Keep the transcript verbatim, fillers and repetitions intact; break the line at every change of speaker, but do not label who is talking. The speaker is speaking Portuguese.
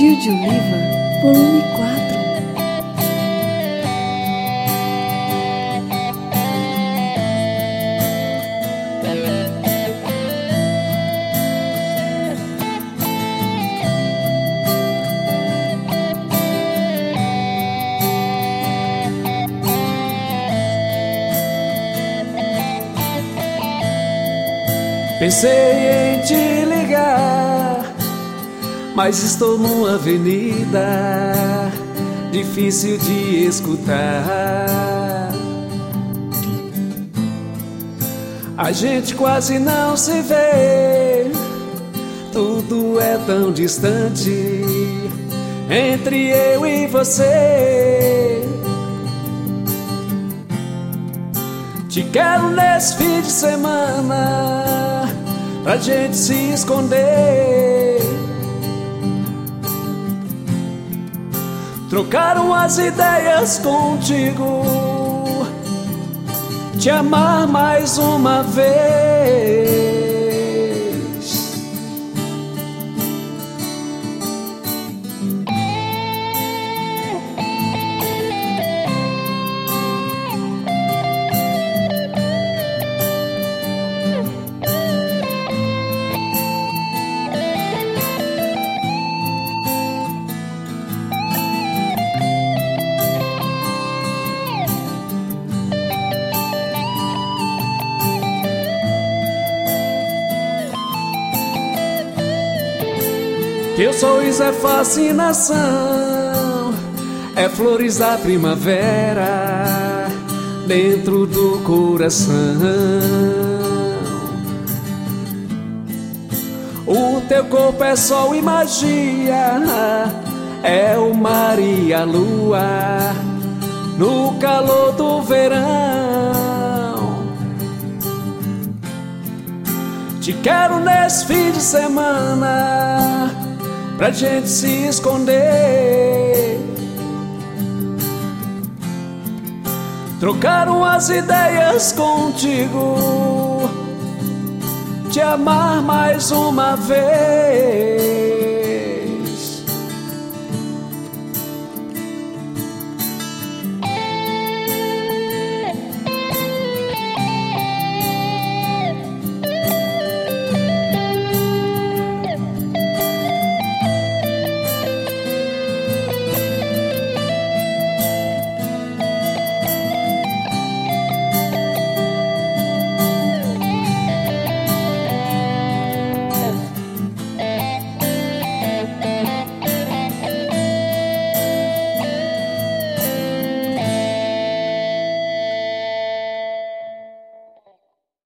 Gil de Oliva, volume quatro.
Pensei em te ligar, mas estou numa avenida difícil de escutar. A gente quase não se vê, tudo é tão distante entre eu e você. Te quero nesse fim de semana pra gente se esconder, trocar umas ideias contigo, te amar mais uma vez. Teu sorriso é fascinação, é flores da primavera dentro do coração. O teu corpo é sol e magia, é o mar e a lua no calor do verão. Te quero nesse fim de semana pra gente se esconder, trocar umas ideias contigo, te amar mais uma vez.